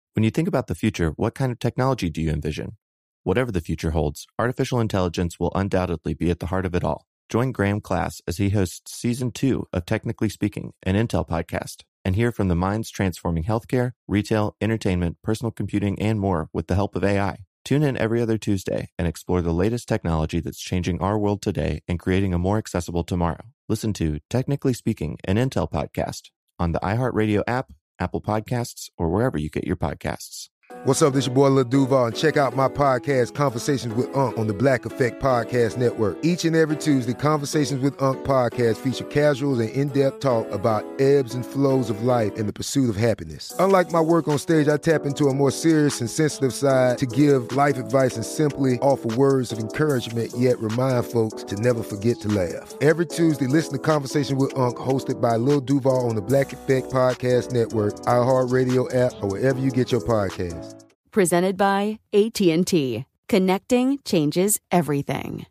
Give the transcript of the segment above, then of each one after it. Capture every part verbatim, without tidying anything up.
When you think about the future, what kind of technology do you envision? Whatever the future holds, artificial intelligence will undoubtedly be at the heart of it all. Join Graham Class as he hosts Season two of Technically Speaking, an Intel podcast, and hear from the minds transforming healthcare, retail, entertainment, personal computing, and more with the help of A I. Tune in every other Tuesday and explore the latest technology that's changing our world today and creating a more accessible tomorrow. Listen to Technically Speaking, an Intel podcast on the iHeartRadio app, Apple Podcasts, or wherever you get your podcasts. What's up, this your boy Lil Duval, and check out my podcast, Conversations with Unc, on the Black Effect Podcast Network. Each and every Tuesday, Conversations with Unc podcast feature casuals and in-depth talk about ebbs and flows of life and the pursuit of happiness. Unlike my work on stage, I tap into a more serious and sensitive side to give life advice and simply offer words of encouragement, yet remind folks to never forget to laugh. Every Tuesday, listen to Conversations with Unc, hosted by Lil Duval on the Black Effect Podcast Network, iHeartRadio app, or wherever you get your podcasts. Presented by A T and T. Connecting changes everything.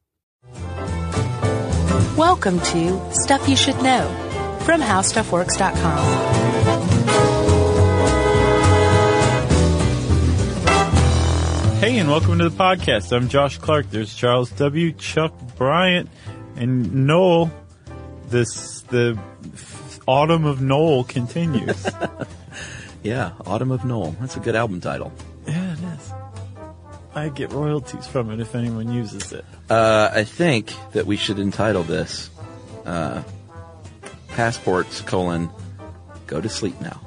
Welcome to Stuff You Should Know from How Stuff Works dot com. Hey, and welcome to the podcast. I'm Josh Clark. There's Charles W., Chuck Bryant, and Noel. This the Autumn of Noel continues. Yeah, Autumn of Noel. That's a good album title. Yeah, it is. I get royalties from it if anyone uses it. Uh, I think that we should entitle this, uh, Passports, colon, Go to Sleep Now.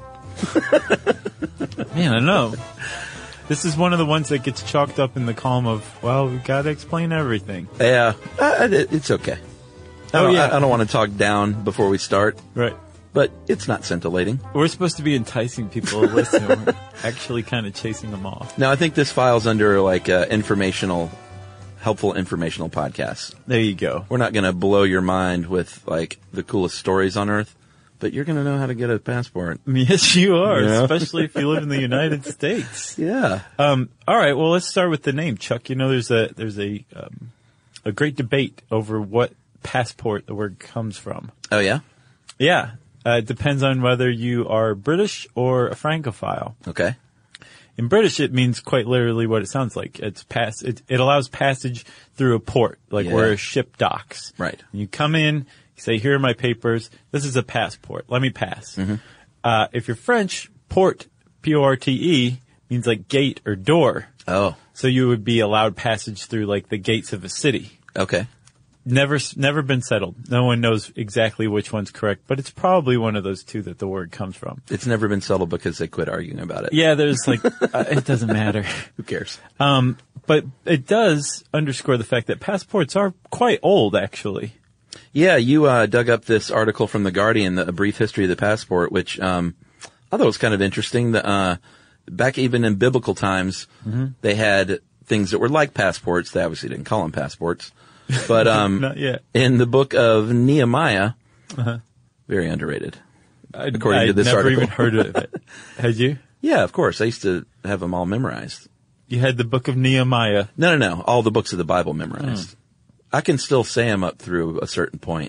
Man, I know. This is one of the ones that gets chalked up in the column of, well, we've got to explain everything. Yeah, uh, it's okay. I Oh, don't, yeah. I, I don't want to talk down before we start. Right. But it's not scintillating. We're supposed to be enticing people to listen. We're actually kind of chasing them off. No, I think this files under like uh, informational, helpful informational podcasts. There you go. We're not going to blow your mind with like the coolest stories on earth, but you're going to know how to get a passport. Yes, you are, Yeah. especially if you live in the United States. Yeah. Um, all right, well, let's start with the name, Chuck. You know, there's a there's a um, a great debate over what passport the word comes from. Oh, yeah? Yeah. Uh, it depends on whether you are British or a Francophile. Okay. In British, it means quite literally what it sounds like. It's pass. It, it allows passage through a port, like Yeah. where a ship docks. Right. You come in, you say, "Here are my papers. This is a passport. Let me pass." Mm-hmm. Uh, if you're French, port, P O R T E, means like gate or door. Oh, So you would be allowed passage through like the gates of a city. okay. Never, never been settled. No one knows exactly which one's correct, but it's probably one of those two that the word comes from. It's never been settled because they quit arguing about it. Yeah, there's like, uh, it doesn't matter. Who cares? Um, but it does underscore the fact that passports are quite old, actually. Yeah, you uh, dug up this article from The Guardian, the, A Brief History of the Passport, which um, I thought was kind of interesting. The, uh, back even in biblical times, mm-hmm. they had things that were like passports. They obviously didn't call them passports. But um, Not yet. in the book of Nehemiah, Uh-huh. very underrated, I, according I'd to this never article. even heard of it. Had you? Yeah, of course. I used to have them all memorized. You had the book of Nehemiah. No, no, no. All the books of the Bible memorized. Mm. I can still say them up through a certain point,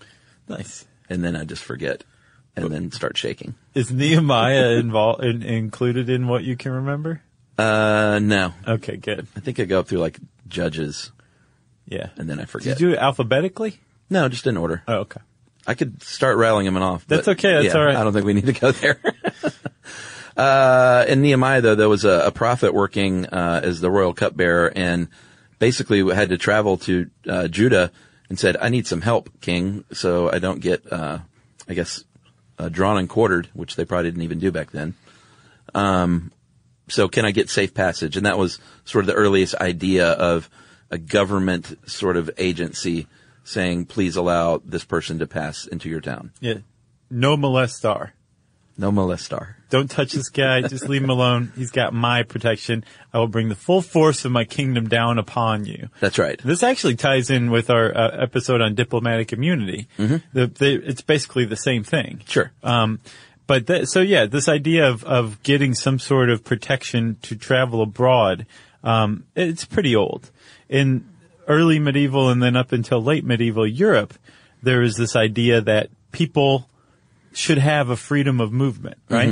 Nice. and then I just forget, and then start shaking. Is Nehemiah involved in, included in what you can remember? Uh, no. Okay, good. I think I go up through like Judges, Yeah. and then I forget. Did you do it alphabetically? No, just in order. Oh, okay. I could start rattling them off. That's but, okay, that's yeah, all right. I don't think we need to go there. uh, in Nehemiah, though, there was a, a prophet working uh, as the royal cupbearer, and basically had to travel to uh, Judah and said, "I need some help, King, so I don't get, uh, I guess, uh, drawn and quartered," which they probably didn't even do back then. Um, so can I get safe passage? And that was sort of the earliest idea of a government sort of agency saying, please allow this person to pass into your town. Yeah. No molestar. No molestar. Don't touch this guy. Just leave him alone. He's got my protection. I will bring the full force of my kingdom down upon you. That's right. This actually ties in with our uh, episode on diplomatic immunity. Mm-hmm. The, the, it's basically the same thing. Sure. Um, but th- so yeah, this idea of, of getting some sort of protection to travel abroad, um, it's pretty old. In early medieval and then up until late medieval Europe, there was this idea that people should have a freedom of movement, right? Mm-hmm.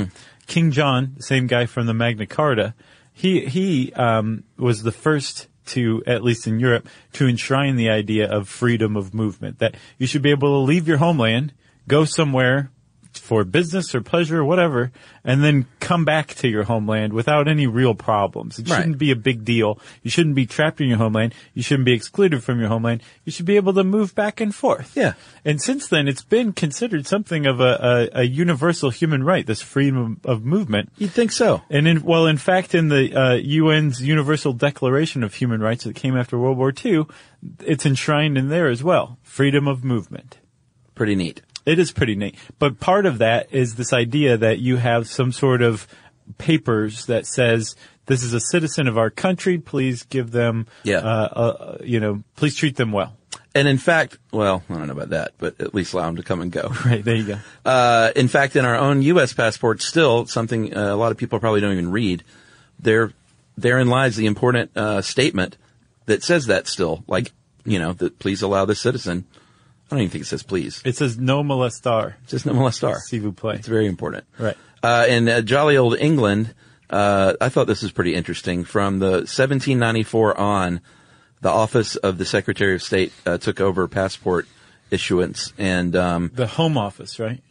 King John, the same guy from the Magna Carta, he he um, was the first to, at least in Europe, to enshrine the idea of freedom of movement, that you should be able to leave your homeland, go somewhere for business or pleasure or whatever, and then come back to your homeland without any real problems. It Right. shouldn't be a big deal. You shouldn't be trapped in your homeland. You shouldn't be excluded from your homeland. You should be able to move back and forth. Yeah. And since then, it's been considered something of a, a, a universal human right, this freedom of movement. You'd think so. And in, well, in fact, in the uh, U N's Universal Declaration of Human Rights that came after World War Two, it's enshrined in there as well. Freedom of movement. Pretty neat. It is pretty neat. But part of that is this idea that you have some sort of papers that says, this is a citizen of our country, please give them, Yeah. uh, uh, you know, please treat them well. And in fact, well, I don't know about that, but at least allow them to come and go. Right, there you go. Uh, in fact, in our own U S passports, still something uh, a lot of people probably don't even read. There, therein lies the important uh, statement that says that still, like, you know, that please allow this citizen. I don't even think it says please. It says no molestar. It says no molestar. S'il vous plaît. It's very important. Right. Uh, in uh, jolly old England, uh, I thought this was pretty interesting. From the seventeen ninety-four on, the Office of the Secretary of State uh, took over passport issuance, and um, The Home Office, right?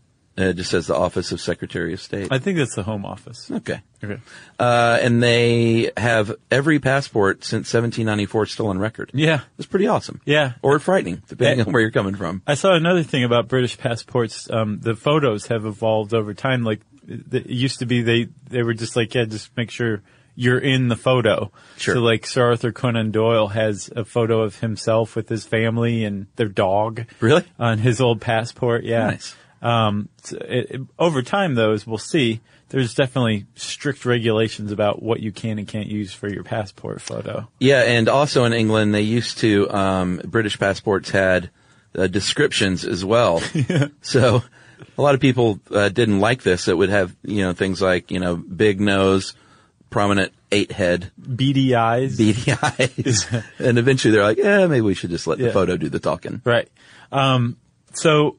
it just says the Office of Secretary of State. I think that's the Home Office. Okay. Okay. Uh, and they have every passport since seventeen ninety-four still on record. Yeah. It's pretty awesome. Yeah. Or frightening, depending Yeah. on where you're coming from. I saw another thing about British passports. Um, the photos have evolved over time. Like, it used to be they, they were just like, yeah, just make sure you're in the photo. Sure. So like Sir Arthur Conan Doyle has a photo of himself with his family and their dog. Really? On his old passport. Yeah. Nice. Um, so it, it, over time though, as we'll see, there's definitely strict regulations about what you can and can't use for your passport photo. Yeah, and also in England, they used to, um, British passports had uh, descriptions as well. Yeah. So a lot of people uh, didn't like this. It would have, you know, things like, you know, big nose, prominent eight head, Beady eyes. beady eyes. And eventually they're like, yeah, maybe we should just let Yeah. the photo do the talking. Right. Um, so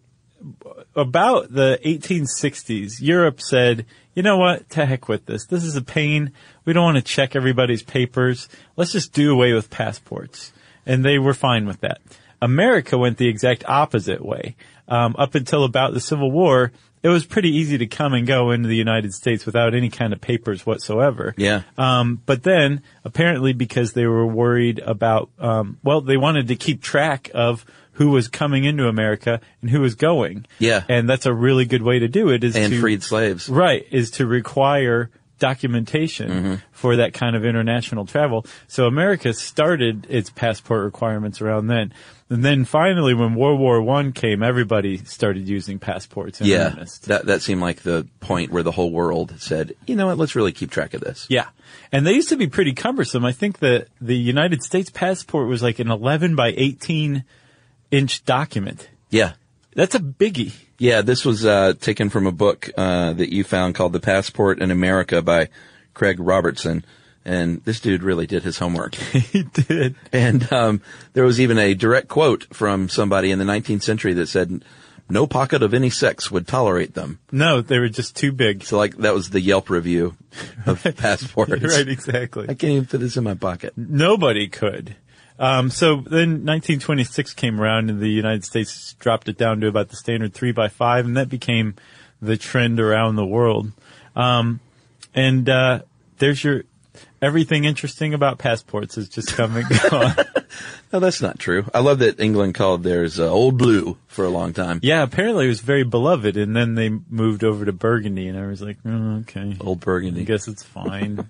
about the eighteen sixties, Europe said, you know what? To heck with this. This is a pain. We don't want to check everybody's papers. Let's just do away with passports. And they were fine with that. America went the exact opposite way. Um, up until about the Civil War, it was pretty easy to come and go into the United States without any kind of papers whatsoever. Yeah. Um, but then, apparently because they were worried about, um, well, they wanted to keep track of who was coming into America and who was going. Yeah. And that's a really good way to do it is And to, freed slaves. right, is to require documentation Mm-hmm. for that kind of international travel. So America started its passport requirements around then. And then finally, when World War One came, everybody started using passports in Yeah. earnest. That, that seemed like the point where the whole world said, you know what, let's really keep track of this. Yeah. And they used to be pretty cumbersome. I think that the United States passport was like an eleven by eighteen inch document. Yeah. That's a biggie. Yeah, this was uh, taken from a book uh, that you found called The Passport in America by Craig Robertson. And this dude really did his homework. He did. And um, there was even a direct quote from somebody in the nineteenth century that said, no pocket of any sex would tolerate them. No, they were just too big. So like that was the Yelp review of passports. Right, exactly. I can't even fit this in my pocket. Nobody could. Um, so then nineteen twenty-six came around and the United States dropped it down to about the standard three by five, and that became the trend around the world. Um, and, uh, there's your, everything interesting about passports is just come and gone. No, that's not true. I love that England called theirs uh, Old Blue for a long time. Yeah, apparently it was very beloved, and then they moved over to Burgundy, and I was like, oh, okay. Old Burgundy. I guess it's fine.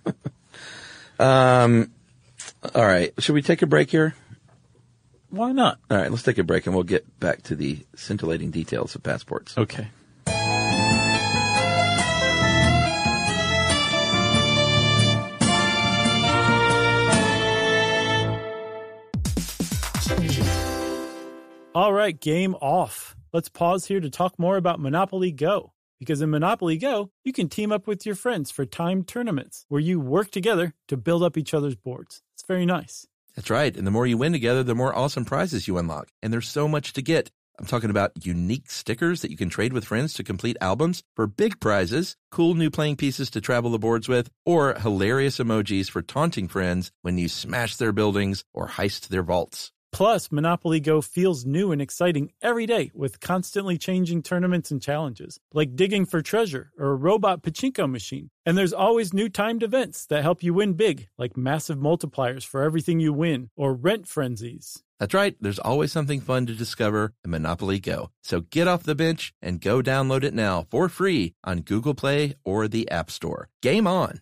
Um, all right. Should we take a break here? Why not? All right, let's take a break and we'll get back to the scintillating details of passports. Okay. All right, game off. Let's pause here to talk more about Monopoly Go. Because in Monopoly Go, you can team up with your friends for timed tournaments where you work together to build up each other's boards. It's very nice. That's right. And the more you win together, the more awesome prizes you unlock. And there's so much to get. I'm talking about unique stickers that you can trade with friends to complete albums for big prizes, cool new playing pieces to travel the boards with, or hilarious emojis for taunting friends when you smash their buildings or heist their vaults. Plus, Monopoly Go feels new and exciting every day with constantly changing tournaments and challenges, like digging for treasure or a robot pachinko machine. And there's always new timed events that help you win big, like massive multipliers for everything you win or rent frenzies. That's right. There's always something fun to discover in Monopoly Go. So get off the bench and go download it now for free on Google Play or the App Store. Game on.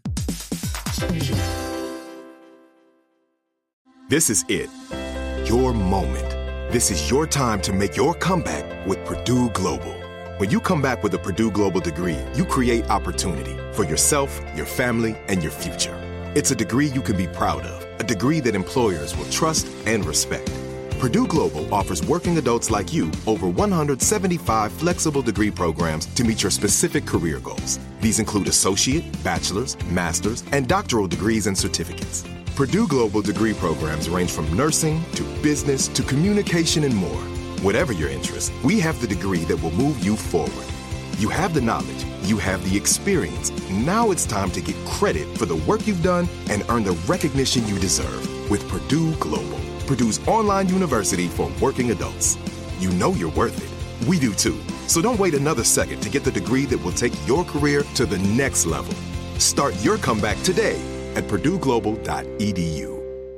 This is it. Your moment. This is your time to make your comeback with Purdue Global. When you come back with a Purdue Global degree, you create opportunity for yourself, your family, and your future. It's a degree you can be proud of, a degree that employers will trust and respect. Purdue Global offers working adults like you over one hundred seventy-five flexible degree programs to meet your specific career goals. These include associate, bachelor's, master's, and doctoral degrees and certificates. Purdue Global degree programs range from nursing to business to communication and more. Whatever your interest, we have the degree that will move you forward. You have the knowledge, you have the experience. Now it's time to get credit for the work you've done and earn the recognition you deserve with Purdue Global, Purdue's online university for working adults. You know you're worth it. We do too. So don't wait another second to get the degree that will take your career to the next level. Start your comeback today at purdue global dot e d u.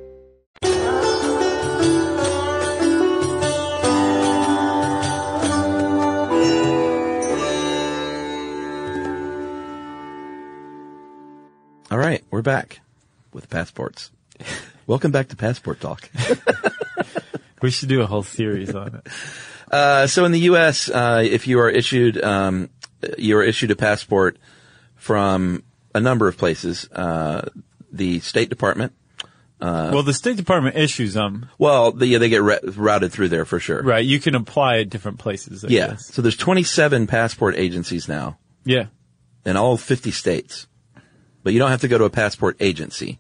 All right, we're back with passports. Welcome back to Passport Talk. We should do a whole series on it. Uh, so in the U S, uh, if you are issued, um, you are issued a passport from a number of places. Uh, the State Department. Uh, well, the State Department issues them. Well, the, yeah, they get re- routed through there for sure. Right. You can apply at different places, I yeah. guess. So there's twenty-seven passport agencies now. Yeah. In all fifty states. But you don't have to go to a passport agency.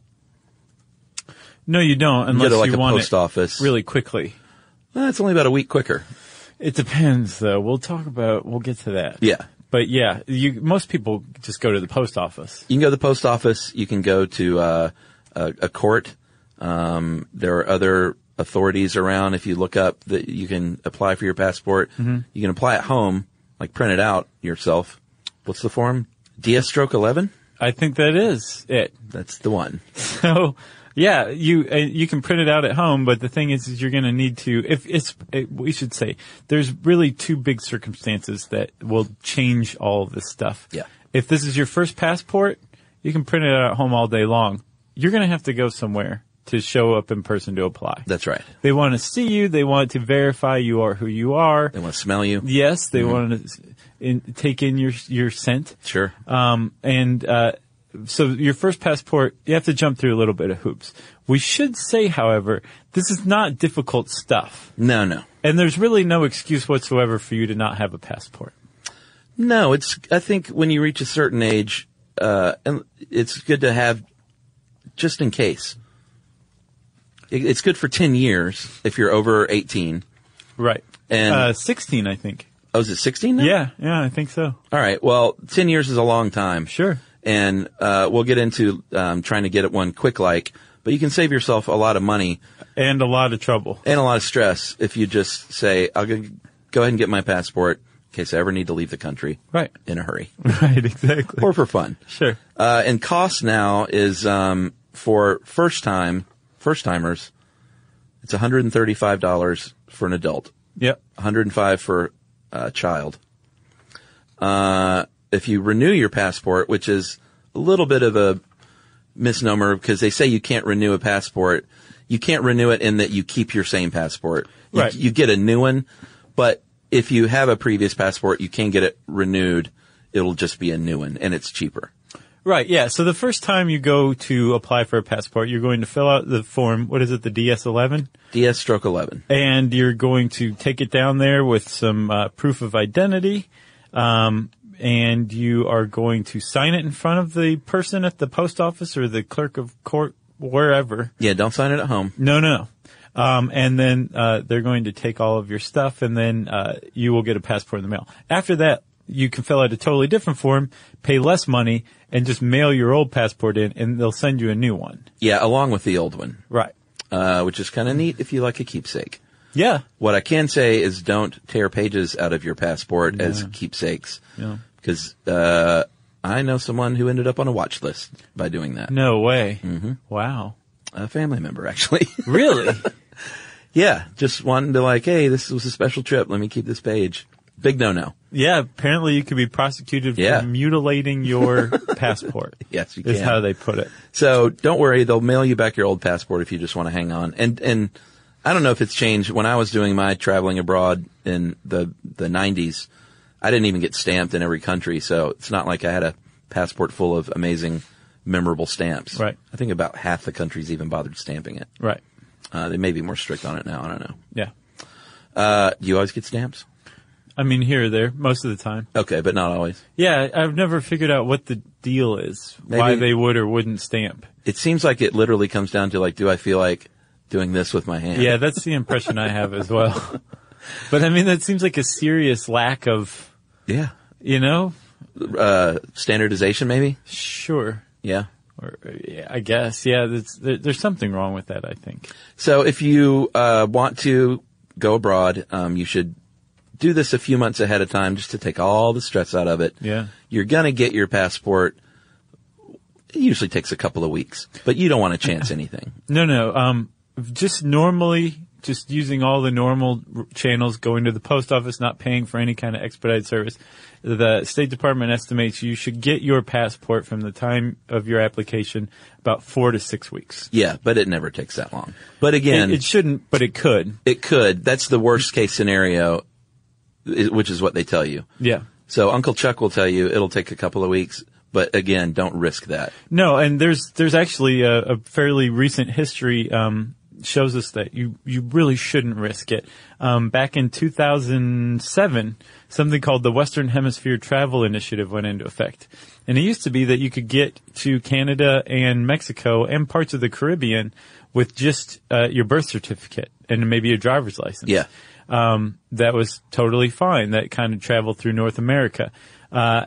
No, you don't, unless you, go to, like, you a want post it office. really quickly. Well, it's only about a week quicker. It depends, though. We'll talk about, we'll get to that. Yeah. But yeah, you, most people just go to the post office. You can go to the post office. You can go to, uh, a, a court. Um, there are other authorities around. If you look up that you can apply for your passport, mm-hmm. you can apply at home, like print it out yourself. What's the form? D S stroke eleven? I think that is it. That's the one. So, yeah, you uh, you can print it out at home, but the thing is, is you're going to need to. If it's, it, we should say, there's really two big circumstances that will change all of this stuff. Yeah. If this is your first passport, you can print it out at home all day long. You're going to have to go somewhere to show up in person to apply. That's right. They want to see you. They want to verify you are who you are. They want to smell you. Yes, they mm-hmm. want to in, take in your your scent. Sure. Um, and uh, so your first passport, you have to jump through a little bit of hoops. We should say, however, this is not difficult stuff. No, no. And there's really no excuse whatsoever for you to not have a passport. No, it's. I think when you reach a certain age, uh, and it's good to have, just in case. It's good for ten years if you're over eighteen. Right. And uh, sixteen, I think. Oh, is it sixteen now? Yeah, yeah, I think so. All right. Well, ten years is a long time. Sure. And uh we'll get into um trying to get it one quick like, but you can save yourself a lot of money. And a lot of trouble. And a lot of stress if you just say, I'll go, go ahead and get my passport in case I ever need to leave the country. Right. In a hurry. Right, exactly. Or for fun. Sure. Uh and cost now is um for first time, first timers, it's one hundred thirty-five dollars for an adult. Yep. one hundred five dollars for a child. Uh, if you renew your passport, which is a little bit of a misnomer because they say you can't renew a passport. You can't renew it in that you keep your same passport. You, right. You get a new one, but if you have a previous passport, you can get it renewed. It'll just be a new one, and it's cheaper. Right, yeah. So the first time you go to apply for a passport, you're going to fill out the form, what is it, the D S eleven? D S stroke eleven. And you're going to take it down there with some uh, proof of identity, um, and you are going to sign it in front of the person at the post office or the clerk of court, wherever. Yeah, don't sign it at home. No, no, no. Um, and then, uh, they're going to take all of your stuff and then, uh, you will get a passport in the mail. After that, you can fill out a totally different form, pay less money, and just mail your old passport in, and they'll send you a new one. Yeah, along with the old one. Right. Uh, which is kind of neat if you like a keepsake. Yeah. What I can say is don't tear pages out of your passport Yeah. as keepsakes. Yeah. Because, uh, I know someone who ended up on a watch list by doing that. No way. Mm-hmm. Wow. A family member, actually. Really? Yeah, just wanting to like, hey, this was a special trip. Let me keep this page. Big no-no. Yeah, apparently you could be prosecuted Yeah. for mutilating your passport. Yes, you is can. how they put it. So don't worry, they'll mail you back your old passport if you just want to hang on. And and I don't know if it's changed. When I was doing my traveling abroad in the the nineties, I didn't even get stamped in every country, so it's not like I had a passport full of amazing, memorable stamps. Right. I think about half the countries even bothered stamping it. Right. Uh, they may be more strict on it now. I don't know. Yeah. Uh, do you always get stamps? I mean, here or there, most of the time. Okay, but not always. Yeah, I've never figured out what the deal is, why Maybe- they would or wouldn't stamp. It seems like it literally comes down to like, do I feel like doing this with my hand? Yeah, that's the impression I have as well. But I mean, that seems like a serious lack of, Yeah. you know? Uh, standardization maybe? Sure. Yeah. Or, yeah, I guess. Yeah, that's, there, there's something wrong with that, I think. So if you, uh, want to go abroad, um, you should do this a few months ahead of time just to take all the stress out of it. Yeah. You're gonna get your passport. It usually takes a couple of weeks, but you don't want to chance anything. No, no. Um, just normally, just using all the normal r- channels, going to the post office, not paying for any kind of expedited service. The State Department estimates you should get your passport from the time of your application about four to six weeks. Yeah, but it never takes that long. But again, It, it shouldn't, but it could. it could. That's the worst case scenario, i- which is what they tell you. Yeah. So Uncle Chuck will tell you it'll take a couple of weeks, but again, don't risk that. No, and there's there's actually a, a fairly recent history um, shows us that you you really shouldn't risk it. Um, back in two thousand seven, something called the Western Hemisphere Travel Initiative went into effect, and it used to be that you could get to Canada and Mexico and parts of the Caribbean with just uh, your birth certificate and maybe a driver's license. Yeah. Um, that was totally fine. That kind of traveled through North America. Uh,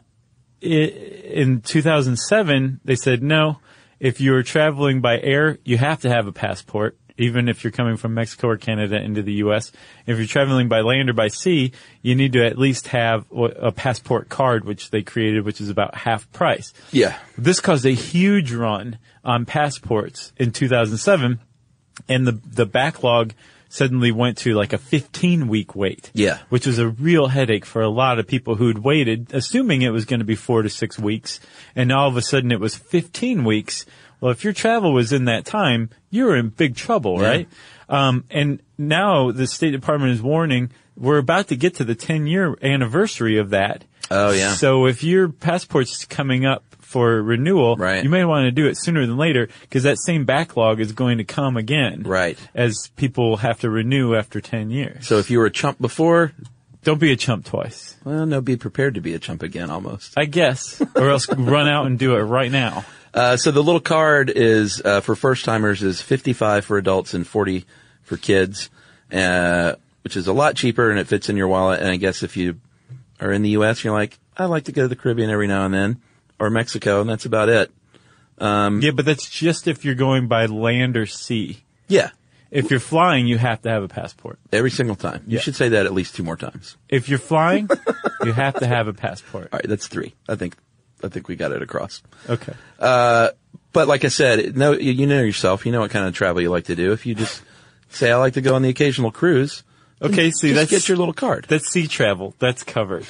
in two thousand seven, they said, no, if you're traveling by air, you have to have a passport, even if you're coming from Mexico or Canada into the U S. If you're traveling by land or by sea, you need to at least have a passport card, which they created, which is about half price. Yeah. This caused a huge run on passports in two thousand seven, and the the backlog suddenly went to like a fifteen week wait. Yeah. Which was a real headache for a lot of people who'd waited, assuming it was going to be four to six weeks, and all of a sudden it was fifteen weeks. Well, if your travel was in that time, you were in big trouble, Yeah. right? Um, and now the State Department is warning, we're about to get to the ten year anniversary of that. Oh, yeah. So if your passport's coming up for renewal, Right. you may want to do it sooner than later, because that same backlog is going to come again. Right. As people have to renew after ten years. So if you were a chump before, Don't be a chump twice, well, no, be prepared to be a chump again almost. I guess, or else run out and do it right now. Uh, so the little card is, uh, for first timers is fifty-five for adults and forty for kids, uh, which is a lot cheaper and it fits in your wallet. And I guess if you are in the U S, you're like, I like to go to the Caribbean every now and then, or Mexico, and that's about it. Um, Yeah, but that's just if you're going by land or sea. yeah, If you're flying, you have to have a passport. every single time. You Yeah. should say that at least two more times. If you're flying, you have to have a passport. All right, that's three. I think, I think we got it across. Okay. Uh, but like I said, no, you, you know yourself. You know what kind of travel you like to do. If you just say, I like to go on the occasional cruise. Okay, see, just that's get your little card. That's sea travel. That's covered.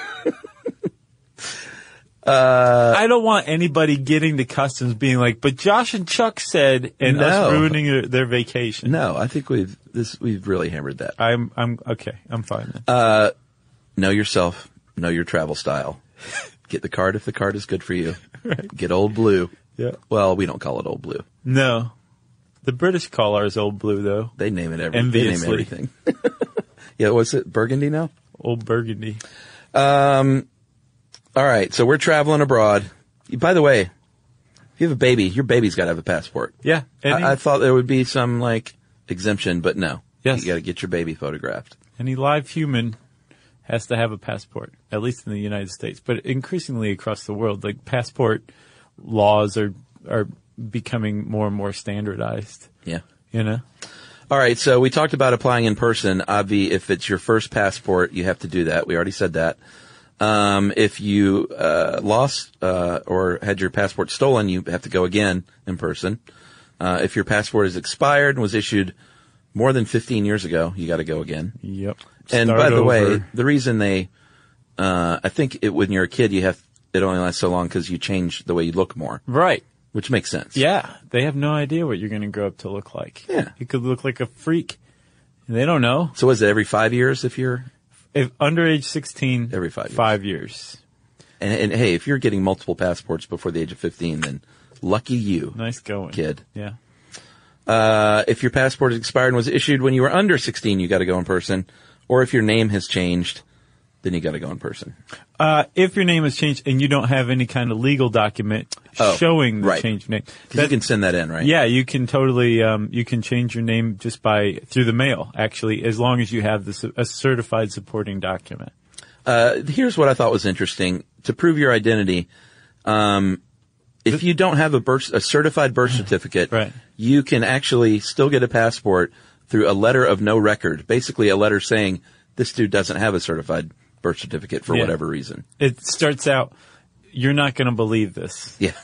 uh, I don't want anybody getting to customs being like, but Josh and Chuck said, and No. us ruining their, their vacation. No, I think we've this we've really hammered that. I'm, I'm, okay, I'm fine then. Uh, know yourself. Know your travel style. Get the card if the card is good for you. Right. Get Old Blue. Yeah. Well, we don't call it Old Blue. No. The British call ours Old Blue, though. They name it every, they name Enviously. everything. Yeah, what's it? Burgundy now? Old Burgundy. Um, all right. So we're traveling abroad. By the way, if you have a baby, your baby's got to have a passport. Yeah. Any, I, I thought there would be some like exemption, but no. Yes. You got to get your baby photographed. Any live human has to have a passport, at least in the United States, but increasingly across the world. Like passport laws are are becoming more and more standardized. Yeah. You know? All right, so we talked about applying in person. Avi, if it's your first passport, you have to do that. We already said that. Um, if you uh, lost uh, or had your passport stolen, you have to go again in person. Uh, if your passport is expired and was issued more than fifteen years ago, you got to go again. Yep. And Start by the over. way, the reason they, uh, I think it, when you're a kid, you have, it only lasts so long because you change the way you look more. Right. Which makes sense. Yeah. They have no idea what you're going to grow up to look like. Yeah. You could look like a freak. They don't know. So is it every five years if you're? If under age sixteen, Every five years. Five years. And, and hey, if you're getting multiple passports before the age of fifteen, then lucky you. Nice going. Kid. Yeah. Uh, if your passport is expired and was issued when you were under sixteen, you got to go in person. Or if your name has changed, then you got to go in person. Uh, if your name has changed and you don't have any kind of legal document Oh, showing the right. change of name. Because you can send that in, right? Yeah, you can totally, um, you can change your name just by, through the mail, actually, as long as you have this, a certified supporting document. Uh, here's what I thought was interesting. To prove your identity, um, if you don't have a birth, a certified birth certificate, Right. you can actually still get a passport through a letter of no record. Basically a letter saying this dude doesn't have a certified birth certificate for Yeah. whatever reason. It starts out, you're not going to believe this, Yeah.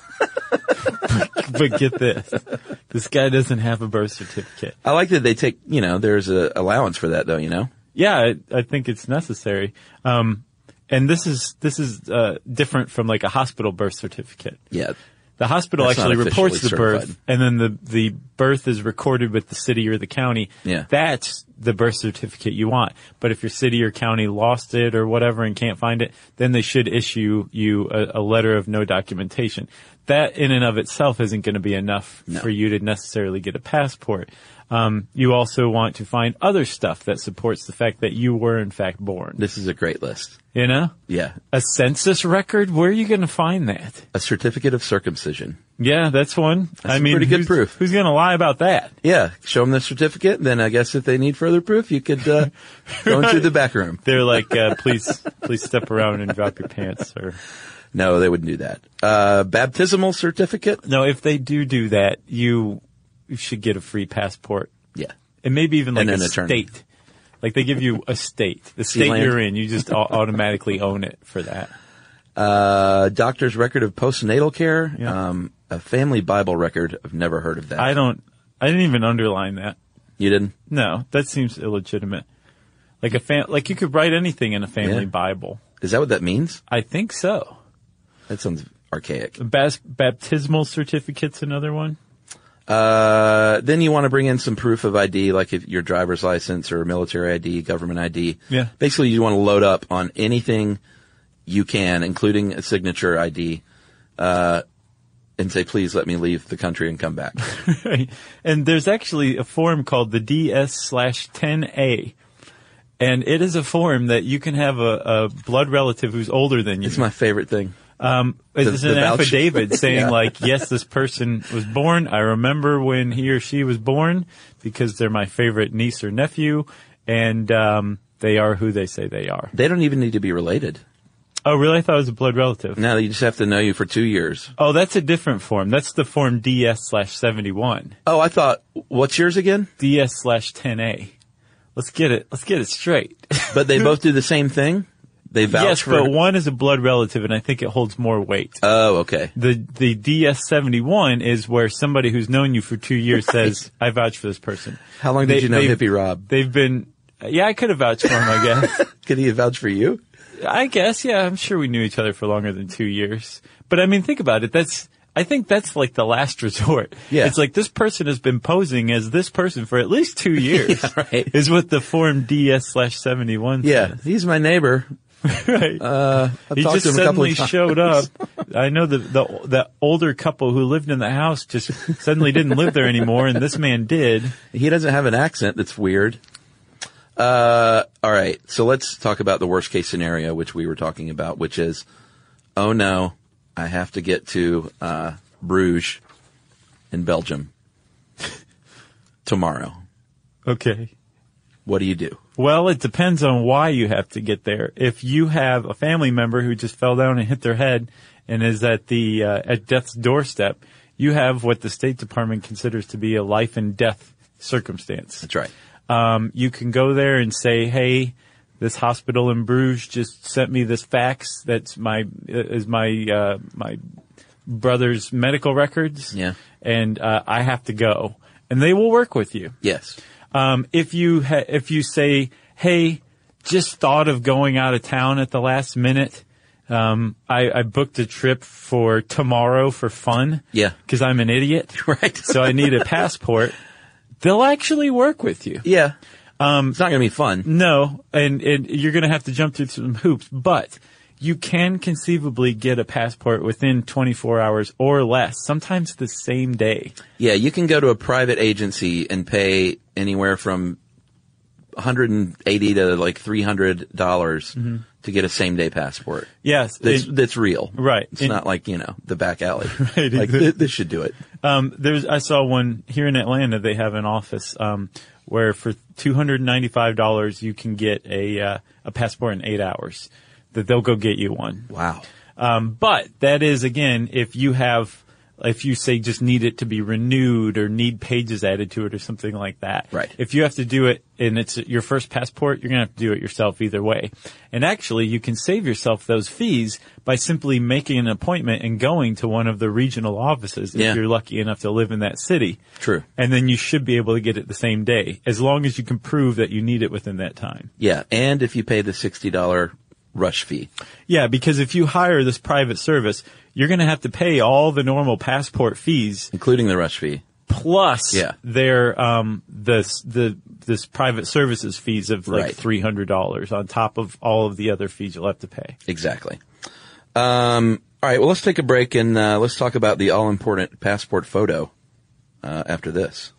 but get this. This guy doesn't have a birth certificate. I like that they take, you know, there's a allowance for that though, you know? Yeah, I, I think it's necessary. Um, and this is, this is, uh, different from like a hospital birth certificate. Yeah. The hospital That's actually not reports the officially birth, certified. and then the, the birth is recorded with the city or the county. Yeah. That's the birth certificate you want. But if your city or county lost it or whatever and can't find it, then they should issue you a, a letter of no documentation. That in and of itself isn't going to be enough No. for you to necessarily get a passport. Um, you also want to find other stuff that supports the fact that you were in fact born. This is a great list. You know? Yeah. A census record? Where are you going to find that? A certificate of circumcision. Yeah, that's one. That's I some mean, pretty good who's, proof. Who's going to lie about that? Yeah. Show them the certificate. Then I guess if they need further proof, you could, uh, go into the back room. They're like, uh, please, please step around and drop your pants. Or No, they wouldn't do that. Uh, baptismal certificate. no, if they do do that, you, you should get a free passport, Yeah. and maybe even like And a an attorney. state. Like they give you a state, the state Sealand. you're in. You just au- automatically own it for that. Uh, doctor's record of postnatal care. Yeah. Um, a family Bible record. I've never heard of that. I don't. I didn't even underline that. You didn't? No, that seems illegitimate. Like a fam, like you could write anything in a family Yeah. Bible. Is that what that means? I think so. That sounds archaic. Bas- baptismal certificate's another one. Uh, then you want to bring in some proof of I D, like if your driver's license or military I D, government I D. Yeah. Basically, you want to load up on anything you can, including a signature I D, uh, and say, please let me leave the country and come back. And there's actually a form called the D S slash ten A. And it is a form that you can have a, a blood relative who's older than you. It's my favorite thing. Um, it's the an voucher. affidavit saying Yeah. like, yes, this person was born. I remember when he or she was born because they're my favorite niece or nephew. And, um, they are who they say they are. They don't even need to be related. Oh, really? I thought it was a blood relative. No, you just have to know you for two years. Oh, that's a different form. That's the form D S slash seventy-one. Oh, I thought, what's yours again? D S slash ten A. Let's get it. Let's get it straight. But they both do the same thing? They vouch Yes, for but one is a blood relative, and I think it holds more weight. Oh, okay. The the D S seventy-one is where somebody who's known you for two years says, "I vouch for this person." How long did They- you know they've- Hippie Rob? They've been, yeah, I could have vouched for him, I guess. Could he vouch for you? I guess, yeah, I'm sure we knew each other for longer than two years. But I mean, think about it. That's, I think that's like the last resort. Yeah. It's like this person has been posing as this person for at least two years. Yeah, right. Is what the form D S slash seventy-one Yeah, says. he's my neighbor. Right. Uh, I've He talked just to him a couple suddenly of times. showed up. I know the, the the older couple who lived in the house just suddenly didn't live there anymore, and this man did. He doesn't have an accent that's weird. Uh, all right. So let's talk about the worst case scenario, which we were talking about, which is, oh no, I have to get to, uh, Bruges in Belgium tomorrow. Okay. What do you do? Well, it depends on why you have to get there. If you have a family member who just fell down and hit their head and is at the uh, at death's doorstep, you have what the State Department considers to be a life and death circumstance. That's right. Um, you can go there and say, "Hey, this hospital in Bruges just sent me this fax. That's my is my uh, my brother's medical records. Yeah, and uh, I have to go." And they will work with you. Yes. Um, if you ha- if you say, "Hey, just thought of going out of town at the last minute. Um, I, I booked a trip for tomorrow for fun. Yeah. Because I'm an idiot. Right. So I need a passport." They'll actually work with you. Yeah. Um, it's not going to be fun. No, and, and you're going to have to jump through some hoops, but you can conceivably get a passport within twenty-four hours or less, sometimes the same day. Yeah, you can go to a private agency and pay anywhere from one hundred eighty to like three hundred dollars mm-hmm. to get a same day passport. Yes. That's, it, that's real. Right. It's it, not like, you know, the back alley. Right. Like, th- this should do it. Um, there's, I saw one here in Atlanta. They have an office, um, where for two hundred ninety-five dollars you can get a, uh, a passport in eight hours. That they'll go get you one. Wow. Um, but that is, again, if you have, if you say just need it to be renewed or need pages added to it or something like that. Right. If you have to do it and it's your first passport, you're going to have to do it yourself either way. And actually, you can save yourself those fees by simply making an appointment and going to one of the regional offices if yeah. you're lucky enough to live in that city. True. And then you should be able to get it the same day, as long as you can prove that you need it within that time. Yeah. And if you pay the sixty dollars rush fee. Yeah, because if you hire this private service, you're going to have to pay all the normal passport fees, including the rush fee, plus yeah. their um this the this private services fees of like right. three hundred dollars on top of all of the other fees you'll have to pay. Exactly. Um, all right. Well, let's take a break and uh, let's talk about the all important passport photo uh, after this.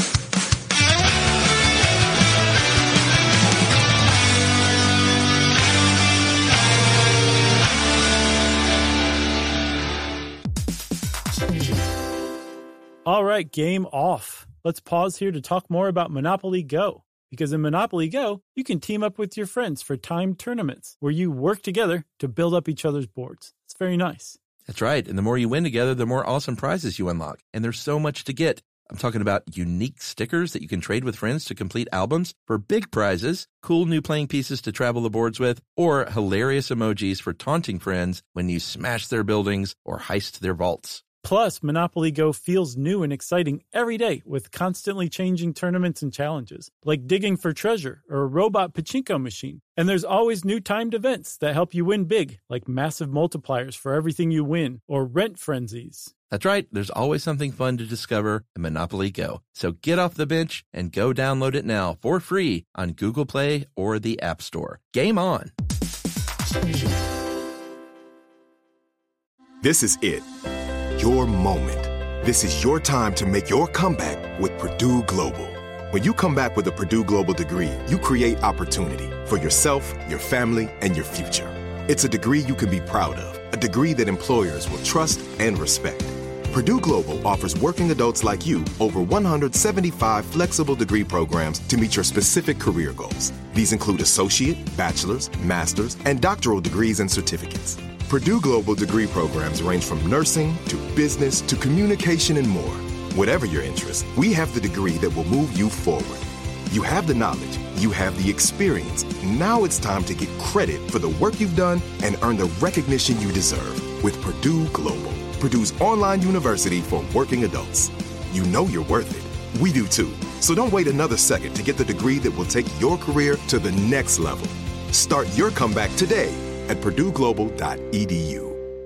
All right, game off. Let's pause here to talk more about Monopoly Go. Because in Monopoly Go, you can team up with your friends for timed tournaments where you work together to build up each other's boards. It's very nice. That's right. And the more you win together, the more awesome prizes you unlock. And there's so much to get. I'm talking about unique stickers that you can trade with friends to complete albums for big prizes, cool new playing pieces to travel the boards with, or hilarious emojis for taunting friends when you smash their buildings or heist their vaults. Plus, Monopoly Go feels new and exciting every day with constantly changing tournaments and challenges, like digging for treasure or a robot pachinko machine. And there's always new timed events that help you win big, like massive multipliers for everything you win or rent frenzies. That's right. There's always something fun to discover in Monopoly Go. So get off the bench and go download it now for free on Google Play or the App Store. Game on. This is it. Your moment. This is your time to make your comeback with Purdue Global. When you come back with a Purdue Global degree, you create opportunity for yourself, your family, and your future. It's a degree you can be proud of, a degree that employers will trust and respect. Purdue Global offers working adults like you over one hundred seventy-five flexible degree programs to meet your specific career goals. These include associate, bachelor's, master's, and doctoral degrees and certificates. Purdue Global degree programs range from nursing to business to communication and more. Whatever your interest, we have the degree that will move you forward. You have the knowledge, you have the experience. Now it's time to get credit for the work you've done and earn the recognition you deserve with Purdue Global, Purdue's online university for working adults. You know you're worth it. We do too. So don't wait another second to get the degree that will take your career to the next level. Start your comeback today at purdue global dot e d u.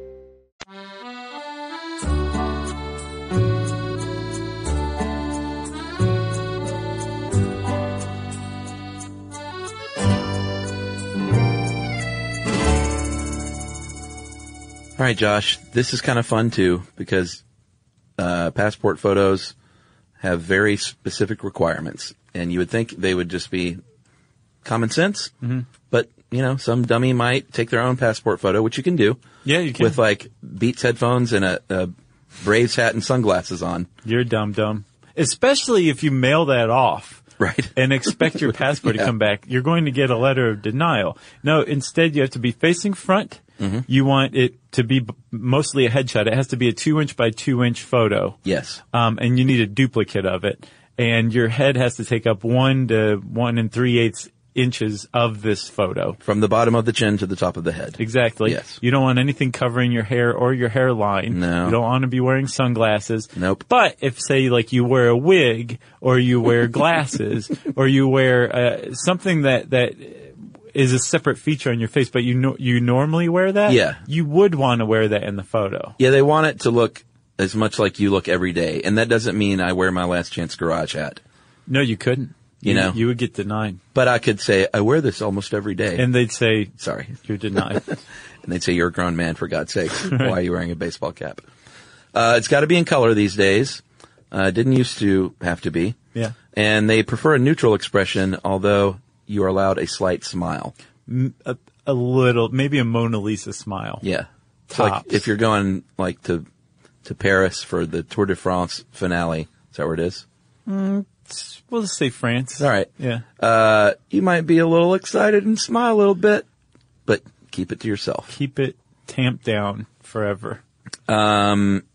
All right, Josh, this is kind of fun too because uh, passport photos have very specific requirements, and you would think they would just be common sense, mm-hmm. but you know, some dummy might take their own passport photo, which you can do. Yeah, you can. With like Beats headphones and a, a Braves hat and sunglasses on. You're dumb dumb. Especially if you mail that off. Right. and expect your passport Yeah. to come back, you're going to get a letter of denial. No, instead you have to be facing front. Mm-hmm. You want it to be b- mostly a headshot. It has to be a two inch by two inch photo. Yes. Um, and you need a duplicate of it. And your head has to take up one to one and three eighths inches of this photo. From the bottom of the chin to the top of the head. Exactly. Yes. You don't want anything covering your hair or your hairline. No. You don't want to be wearing sunglasses. Nope. But if, say, like you wear a wig or you wear glasses or you wear uh, something that, that is a separate feature on your face, but you no- you normally wear that, Yeah. you would want to wear that in the photo. Yeah, they want it to look as much like you look every day. And that doesn't mean I wear my Last Chance Garage hat. No, you couldn't. You know. You would get denied. But I could say, I wear this almost every day. And they'd say, Sorry. you're denied. And they'd say, you're a grown man, for God's sake. Why are you wearing a baseball cap? Uh, it's got to be in color these days. Uh, it didn't used to have to be. Yeah. And they prefer a neutral expression, although you are allowed a slight smile. A, a little, maybe a Mona Lisa smile. Yeah. It's like Tops. if you're going like to to Paris for the Tour de France finale. Is that where it is? We'll just say France. All right. Yeah. Uh, you might be a little excited and smile a little bit, but keep it to yourself. Keep it tamped down forever. Um,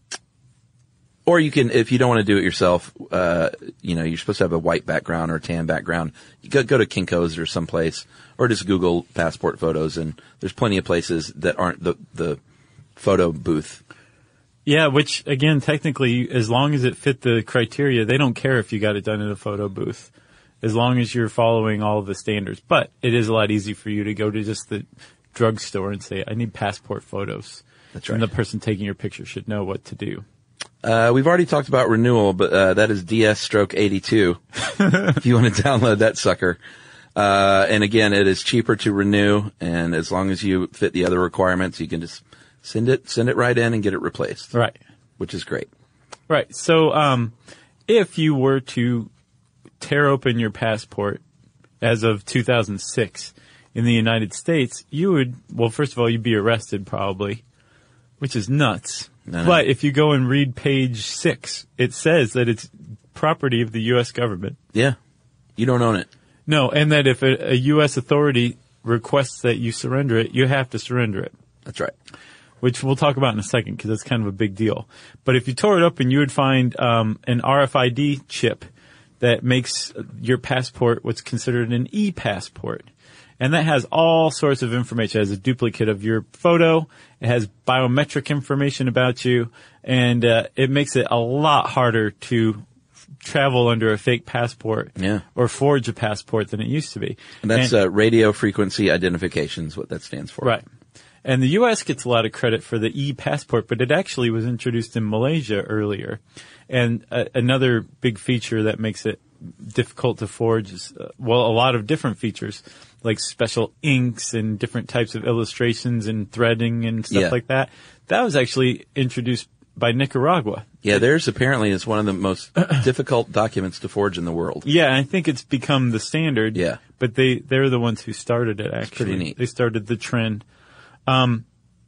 or you can, if you don't want to do it yourself, uh, you know, you're supposed to have a white background or a tan background. You go, go to Kinko's or someplace, or just Google passport photos, and there's plenty of places that aren't the, the photo booth. Yeah, which, again, technically, as long as it fit the criteria, they don't care if you got it done in a photo booth, as long as you're following all of the standards. But it is a lot easier for you to go to just the drugstore and say, I need passport photos. That's right. And the person taking your picture should know what to do. Uh, we've already talked about renewal, but, uh, that is D S stroke eighty-two. If you want to download that sucker. Uh, and again, it is cheaper to renew, and as long as you fit the other requirements, you can just send it, send it right in and get it replaced. Right. Which is great. Right. So, um, if you were to tear open your passport as of two thousand six in the United States, you would, well, first of all, you'd be arrested probably, which is nuts. No, no. But if you go and read page six, it says that it's property of the U S government. Yeah. You don't own it. No, and that if a, a U S authority requests that you surrender it, you have to surrender it. That's right. Which we'll talk about in a second because that's kind of a big deal. But if you tore it open, you would find um, an R F I D chip that makes your passport what's considered an e-passport. And that has all sorts of information. It has a duplicate of your photo. It has biometric information about you. And uh, it makes it a lot harder to travel under a fake passport Yeah. or forge a passport than it used to be. And that's And- uh, radio frequency identification is what that stands for. Right. And the U S gets a lot of credit for the e-passport, but it actually was introduced in Malaysia earlier. And uh, another big feature that makes it difficult to forge is, uh, well, a lot of different features, like special inks and different types of illustrations and threading and stuff Yeah. like that. That was actually introduced by Nicaragua. Yeah, theirs apparently is one of the most difficult documents to forge in the world. Yeah, I think it's become the standard. Yeah. But they, they're the ones who started it, actually. pretty neat. They started the trend. Um,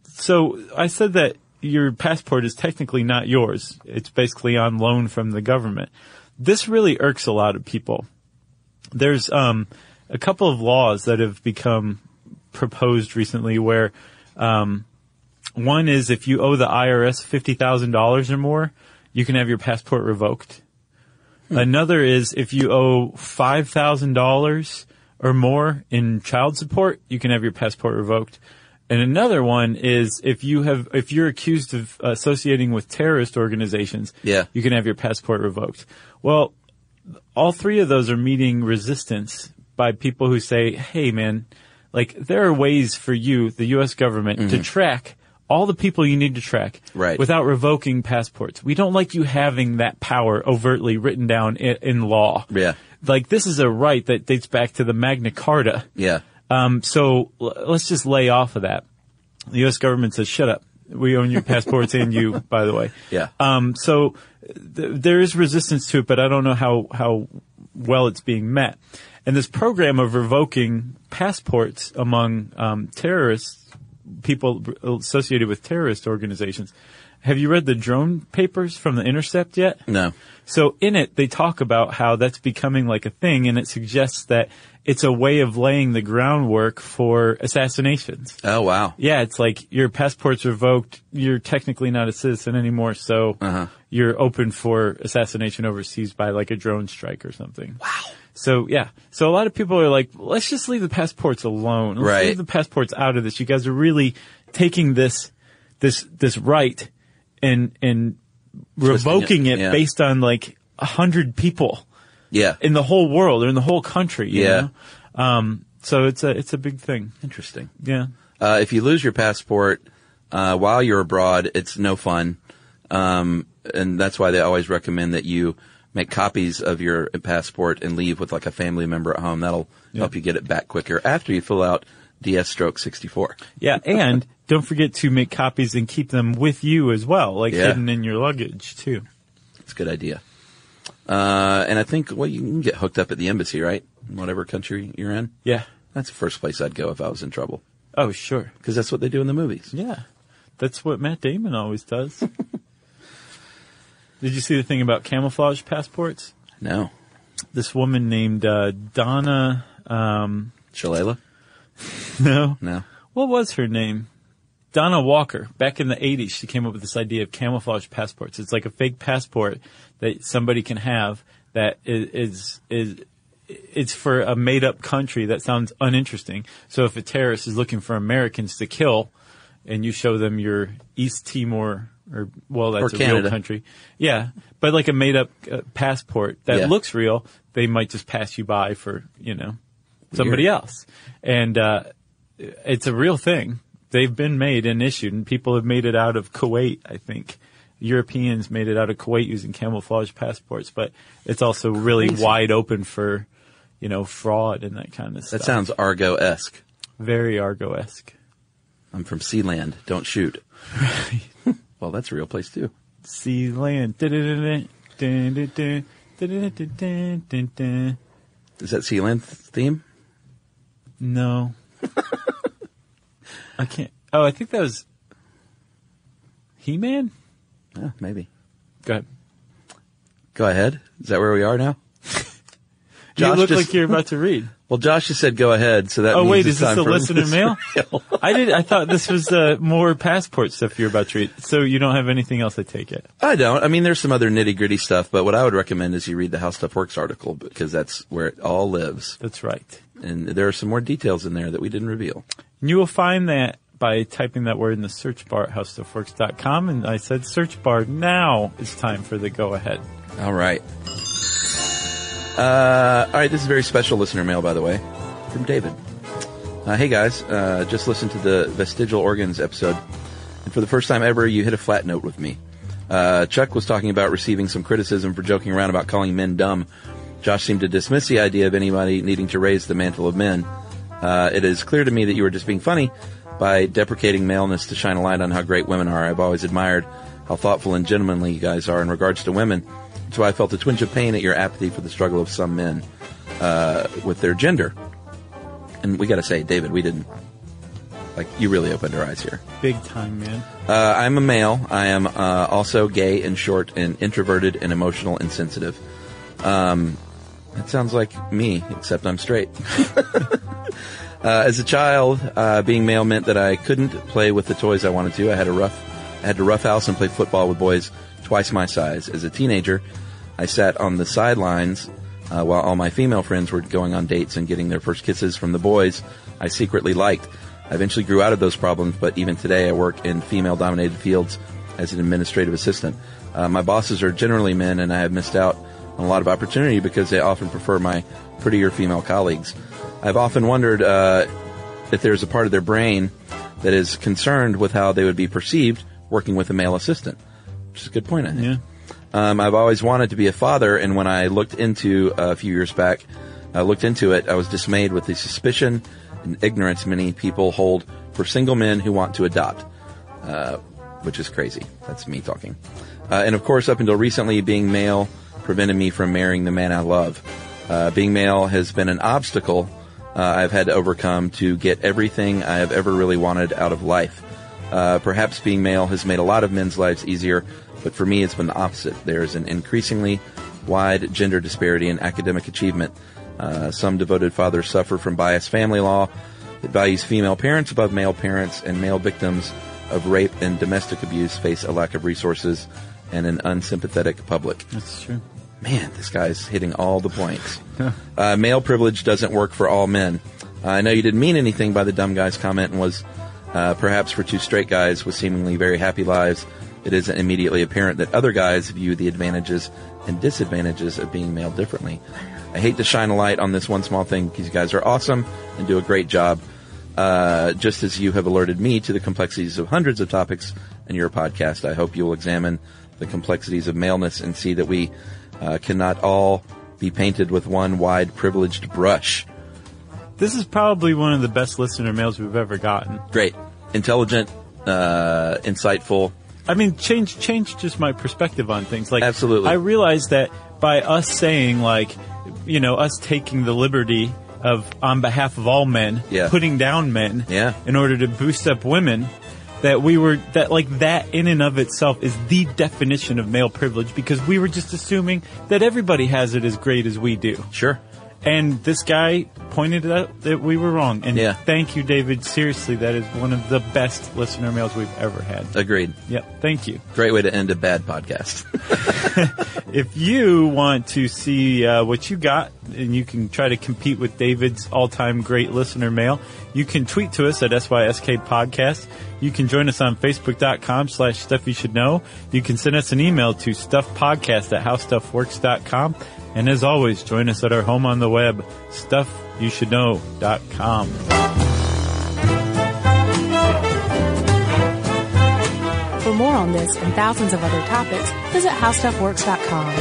so I said that your passport is technically not yours. It's basically on loan from the government. This really irks a lot of people. There's, um, a couple of laws that have become proposed recently where, um, one is if you owe the I R S fifty thousand dollars or more, you can have your passport revoked. Hmm. Another is if you owe five thousand dollars or more in child support, you can have your passport revoked. And another one is if you have, if you're accused of associating with terrorist organizations, Yeah. you can have your passport revoked. Well, all three of those are meeting resistance by people who say, hey man, like there are ways for you, the U S government, Mm-hmm. to track all the people you need to track Right. without revoking passports. We don't like you having that power overtly written down in, in law. Yeah. Like this is a right that dates back to the Magna Carta. Yeah. Um, so l- let's just lay off of that. The U S government says, shut up. We own your passports and you, by the way. Yeah. Um, so th- there is resistance to it, but I don't know how, how well it's being met. And this program of revoking passports among, um, terrorists, people associated with terrorist organizations, Have you read the drone papers from The Intercept yet? No. So in it, they talk about how that's becoming like a thing, and it suggests that it's a way of laying the groundwork for assassinations. Oh, wow. Yeah, it's like your passport's revoked, you're technically not a citizen anymore, so Uh-huh. you're open for assassination overseas by like a drone strike or something. Wow. So, yeah. So a lot of people are like, let's just leave the passports alone. Let's Right. leave the passports out of this. You guys are really taking this, this, this right and, and revoking it, it, yeah. based on like a hundred people Yeah. in the whole world or in the whole country. You Yeah. know? Um, so it's a, it's a big thing. Interesting. Yeah. Uh, if you lose your passport, uh, while you're abroad, it's no fun. Um, and that's why they always recommend that you make copies of your passport and leave with like a family member at home. That'll Yeah. help you get it back quicker after you fill out D S stroke sixty-four. Yeah. And don't forget to make copies and keep them with you as well, like Yeah. hidden in your luggage too. It's a good idea. Uh, and I think, well, you can get hooked up at the embassy, right? In whatever country you're in. Yeah. That's the first place I'd go if I was in trouble. Oh, sure. Because that's what they do in the movies. Yeah. That's what Matt Damon always does. Did you see the thing about camouflage passports? No. This woman named uh, Donna, um, Shalala? no, No. what was her name? Donna Walker. Back in the eighties, she came up with this idea of camouflage passports. It's like a fake passport that somebody can have that is, is, is it's for a made-up country that sounds uninteresting. So if a terrorist is looking for Americans to kill, and you show them your East Timor, or, well, that's Or a Canada. real country. Yeah. But like a made-up uh, passport that Yeah. looks real, they might just pass you by for, you know, somebody Weird. else. And, uh, it's a real thing. They've been made and issued, and people have made it out of Kuwait, I think. Europeans made it out of Kuwait using camouflage passports, but it's also really Crazy. wide open for, you know, fraud and that kind of stuff. That sounds Argo-esque. very Argo-esque. I'm from Sealand. Don't shoot. Well, that's a real place too. Sea land. Dun-dun-dun-dun, dun-dun-dun, dun-dun-dun-dun, dun-dun. Is that Sealand theme? No. I can't. Oh, I think that was He-Man? Oh, maybe. Go ahead. Go ahead. Is that where we are now? You Josh look just- like you're about to read. Well, Josh just said go ahead, so that Oh, means wait, it's is this time a for listener mail? I did. I thought this was uh, more passport stuff you're about to read. So you don't have anything else, I take it. I don't. I mean, there's some other nitty gritty stuff, but what I would recommend is you read the How Stuff Works article because that's where it all lives. That's right. And there are some more details in there that we didn't reveal. And you will find that by typing that word in the search bar at how stuff works dot com. And I said search bar. Now it's time for the go ahead. All right. Uh, all right. This is a very special listener mail, by the way, from David. Uh, hey guys, uh, just listened to the vestigial organs episode, and for the first time ever, you hit a flat note with me. Uh, Chuck was talking about receiving some criticism for joking around about calling men dumb. Josh seemed to dismiss the idea of anybody needing to raise the mantle of men. Uh, it is clear to me that you were just being funny by deprecating maleness to shine a light on how great women are. I've always admired how thoughtful and gentlemanly you guys are in regards to women. So I felt a twinge of pain at your apathy for the struggle of some men uh, with their gender. And we got to say, David, we didn't. Like, you really opened our eyes here. Big time, man. Uh, I'm a male. I am uh, also gay and short and introverted and emotional and sensitive. Um, that sounds like me, except I'm straight. Uh, as a child, uh, being male meant that I couldn't play with the toys I wanted to. I had a rough, I had to roughhouse and play football with boys twice my size. As a teenager, I sat on the sidelines uh, while all my female friends were going on dates and getting their first kisses from the boys I secretly liked. I eventually grew out of those problems, but even today I work in female-dominated fields as an administrative assistant. Uh, my bosses are generally men, and I have missed out on a lot of opportunity because they often prefer my prettier female colleagues. I've often wondered uh, if there's a part of their brain that is concerned with how they would be perceived working with a male assistant, which is a good point, I think. Yeah. Um, I've always wanted to be a father, and when I looked into uh, a few years back, I looked into it, I was dismayed with the suspicion and ignorance many people hold for single men who want to adopt, uh, which is crazy. That's me talking. Uh, and of course, up until recently, being male prevented me from marrying the man I love. Uh, being male has been an obstacle uh, I've had to overcome to get everything I have ever really wanted out of life. Uh, perhaps being male has made a lot of men's lives easier, but for me it's been the opposite. There's an increasingly wide gender disparity in academic achievement. Uh, some devoted fathers suffer from biased family law that values female parents above male parents, and male victims of rape and domestic abuse face a lack of resources and an unsympathetic public. That's true. Man, this guy's hitting all the points. uh, male privilege doesn't work for all men. Uh, I know you didn't mean anything by the dumb guy's comment, and was uh, perhaps for two straight guys with seemingly very happy lives, it isn't immediately apparent that other guys view the advantages and disadvantages of being male differently. I hate to shine a light on this one small thing because you guys are awesome and do a great job. Uh, just as you have alerted me to the complexities of hundreds of topics in your podcast, I hope you will examine the complexities of maleness and see that we uh, cannot all be painted with one wide privileged brush. This is probably one of the best listener mails we've ever gotten. Great. Intelligent, uh, insightful. I mean, change change just my perspective on things. Like, absolutely. I realized that by us saying, like, you know, us taking the liberty of, on behalf of all men, yeah. putting down men yeah. in order to boost up women, that we were, that like that in and of itself is the definition of male privilege, because we were just assuming that everybody has it as great as we do. Sure. And this guy pointed out that we were wrong. And yeah. thank you, David. Seriously, that is one of the best listener mails we've ever had. Agreed. Yep. Thank you. Great way to end a bad podcast. If you want to see uh, what you got, and you can try to compete with David's all-time great listener mail, you can tweet to us at S Y S K Podcast. You can join us on Facebook.com slash Stuff You Should Know. You can send us an email to stuffpodcast at howstuffworks dot com. And as always, join us at our home on the web, stuff you should know dot com. For more on this and thousands of other topics, visit how stuff works dot com.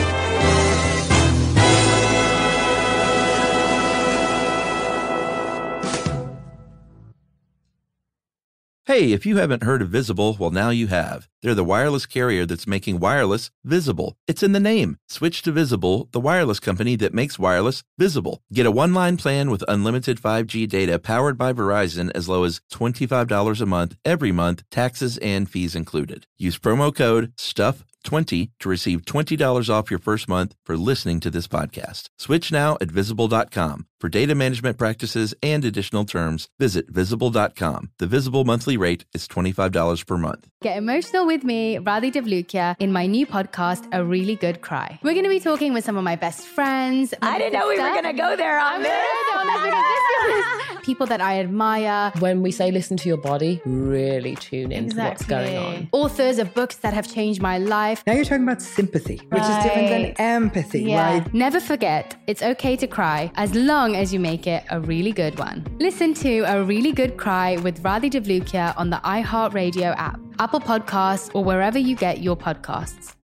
Hey, if you haven't heard of Visible, well, now you have. They're the wireless carrier that's making wireless visible. It's in the name. Switch to Visible, the wireless company that makes wireless visible. Get a one-line plan with unlimited five G data powered by Verizon as low as twenty-five dollars a month, every month, taxes and fees included. Use promo code STUFF twenty to receive twenty dollars off your first month for listening to this podcast. Switch now at visible dot com. For data management practices and additional terms, visit visible dot com. The Visible monthly rate is twenty-five dollars per month. Get emotional with me, Radhi Devlukia, in my new podcast, A Really Good Cry. We're going to be talking with some of my best friends. I didn't know we were going to go there on this. People that I admire. When we say listen to your body, really tune into exactly. what's going on. Authors of books that have changed my life. Now you're talking about sympathy, which right. is different than empathy, yeah. right? Never forget, it's okay to cry as long as you make it a really good one. Listen to A Really Good Cry with Radhi Devlukia on the iHeartRadio app, Apple Podcasts, or wherever you get your podcasts.